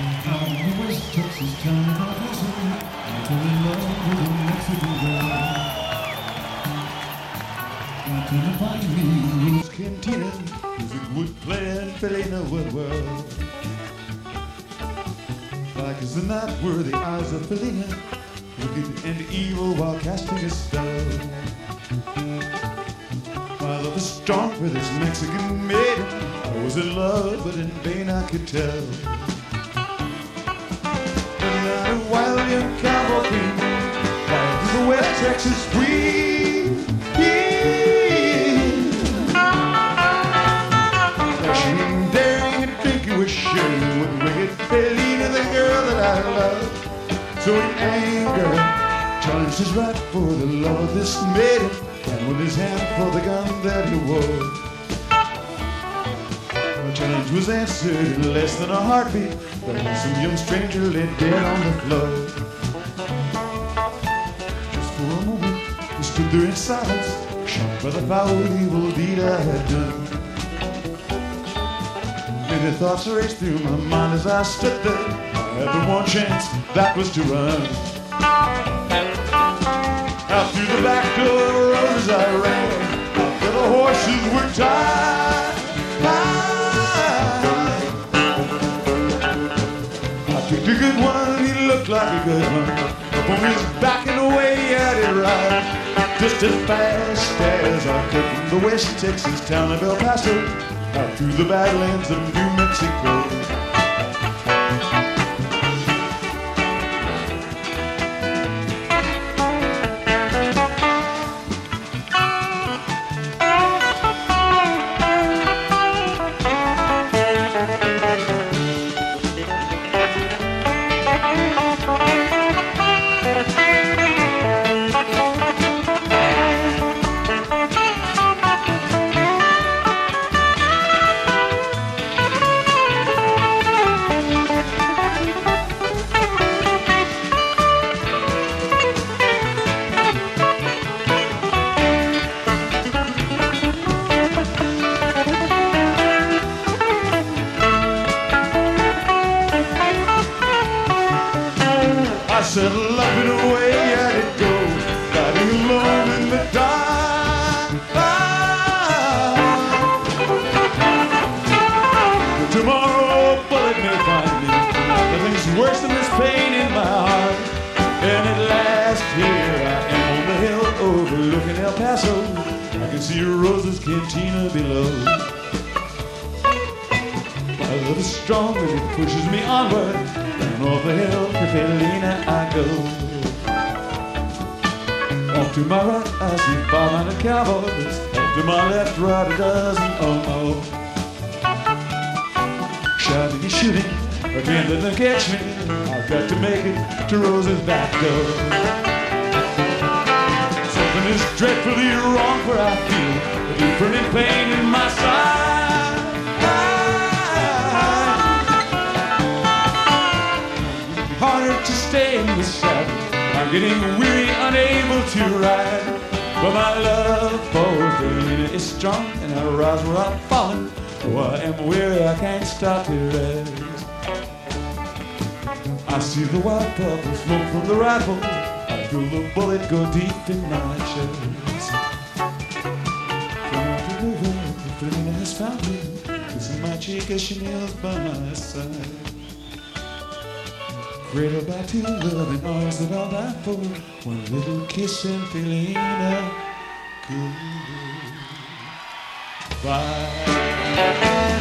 Out in the West Texas town of El Paso, I fell in love with a Mexican girl. I couldn't find me Rose Cantina, music would play and Felina would whirl. Black as the night were the eyes of Felina, wicked and evil while casting a spell. My love was strong for this Mexican maiden. I was in love, but in vain I could tell. And now a wild young cowboy came down to the West Texas breeze. Dashing, daring, and drinking with Shirley with wicked Felina, the girl that I loved. So in anger, challenged his right for the love of this maiden, and with his hand for the gun that he wore. The challenge was answered in less than a heartbeat. The handsome young stranger lay dead on the floor. Just for a moment, he stood there in silence, shocked by the foul evil deed I had done. Many thoughts raced through my mind as I stood there. I had the one chance, that was to run. Out through the back door as I ran, out where the horses were tied. I picked a good one, he looked like a good one. Up on his back and away at it right, just as fast as I could from the West Texas town of El Paso, out through the badlands of New Mexico. I said, loving away at it go, riding alone in the dark. Tomorrow a bullet may find me, nothing's worse than this pain in my heart. And at last here I am on the hill overlooking El Paso. I can see Rosa's Cantina below. My love is strong and it pushes me onward. Down off the hill to Felina I go. Off to my right I see 500 cowboys. Off to my left, right a dozen, oh. Shouting and shooting, again let them catch me. I've got to make it to Rosa's back door. Something is dreadfully wrong, for I feel a deep burning pain in my side. Harder to stay in the saddle, I'm getting weary, unable to ride. But my love for Felina is strong, and I rise where I'm falling. Oh, I am weary, I can't stop to rest. I see the white puff of smoke from the rifle. I feel the bullet go deep in my chest. Felina has found me, kissing my cheek as she kneels by my side. Cradled by two loving arms that I'll die for. One little kiss and Felina goodbye.